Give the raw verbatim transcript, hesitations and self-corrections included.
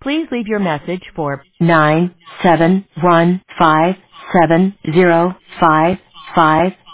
Please leave your message for nine seven one five seven zero five five